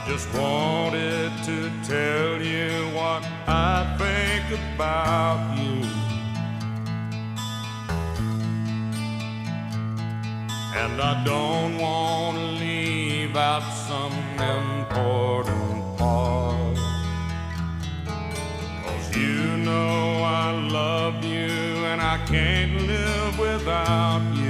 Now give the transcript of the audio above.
just wanted to tell you what I think about you. And I don't want to leave out some important part. 'Cause you know I love you and I can't live without you.